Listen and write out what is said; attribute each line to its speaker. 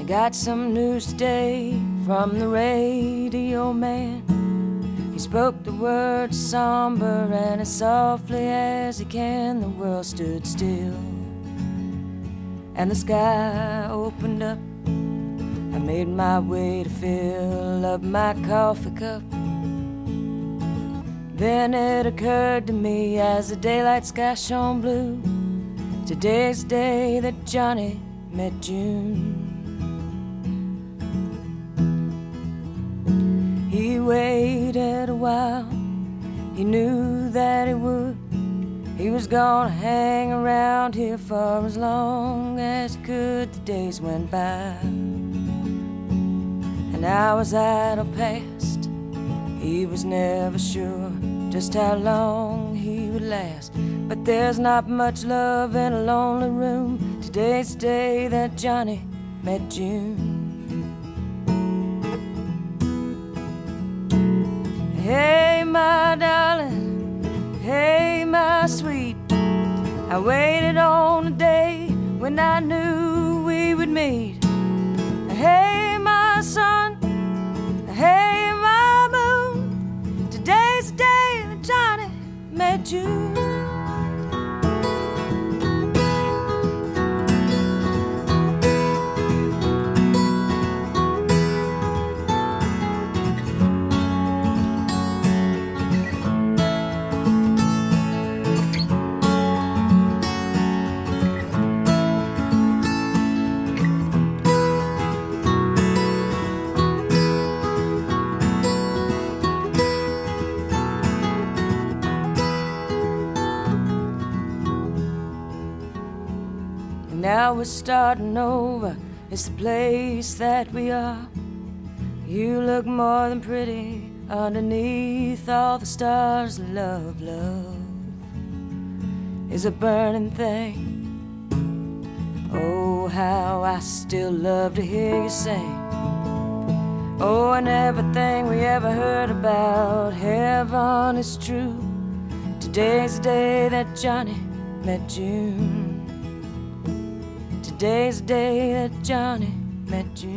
Speaker 1: I got some news today from the radio man. He spoke the words somber and as softly as he can. The world stood still and the sky opened up. I made my way to fill up my coffee cup. Then it occurred to me as the daylight sky shone blue, today's the day that Johnny met June. He waited a while, he knew that he would. He was gonna hang around here for as long as he could. The days went by and hours idle passed. He was never sure just how long he would last. But there's not much love in a lonely room. Today's the day that Johnny met June. Hey, my darling, hey, my sweet, I waited on a day when I knew we would meet. Hey, my sun, hey, my moon, today's the day that Johnny met you. Now we're starting over, it's the place that we are. You look more than pretty underneath all the stars. Love, love is a burning thing. Oh, how I still love to hear you sing. Oh, and everything we ever heard about heaven is true. Today's the day that Johnny met June. Today's the day that Johnny met you.